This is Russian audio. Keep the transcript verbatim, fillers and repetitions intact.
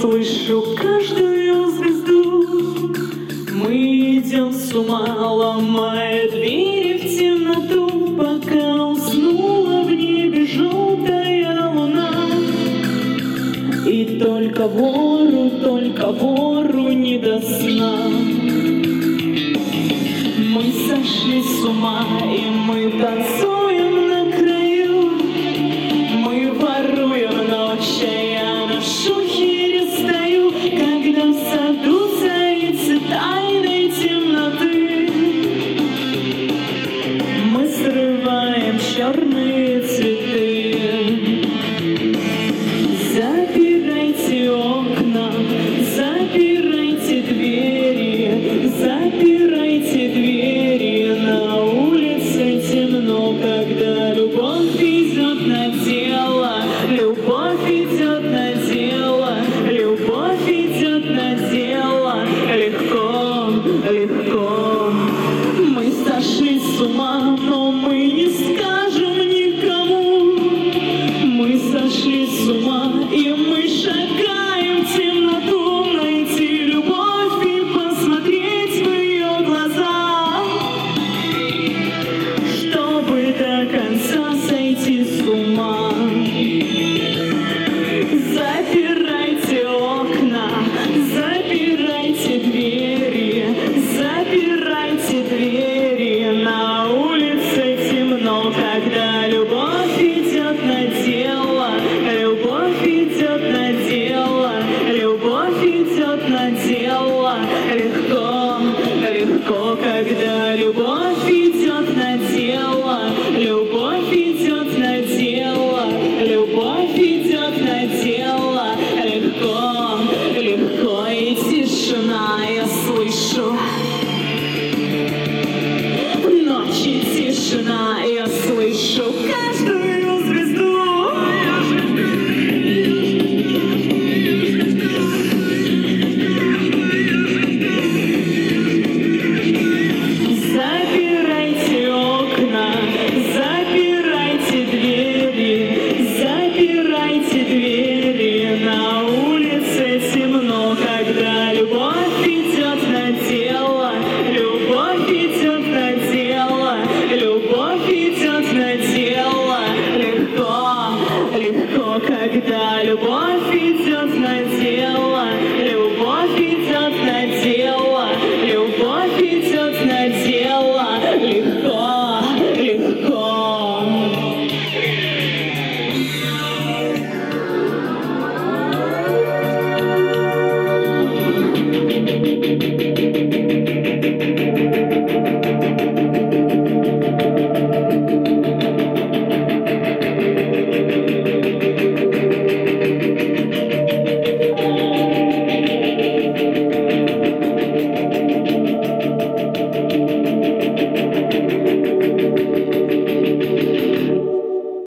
слышу каждую звезду. Мы идем с ума, ломая двери в темноту, пока уснула в небе желтая луна. И только вору, только вору не до сна. Мы сошли с ума, и мы танцуем на краю. Мы воруем ночь, а я на шухере стою, когда в саду царицы тайной темноты. Мы срываем черные цветы. Запирайте окна, запирайте двери, запирайте двери. На улице темно, когда любовь идет на дело, любовь идет на дело, любовь идет на дело. Легко, легко. Мы сошли с ума, но мы не скажем никому. Мы сошли с ума, и мы шагаем в темноту, найти любовь и посмотреть в ее глаза, чтобы до конца сойти с ума. Запирайте окна, запирайте двери, запирайте двери. На улице темно, когда любовь идет на дело, любовь идет на дело, любовь идет на дело. Легко, легко, когда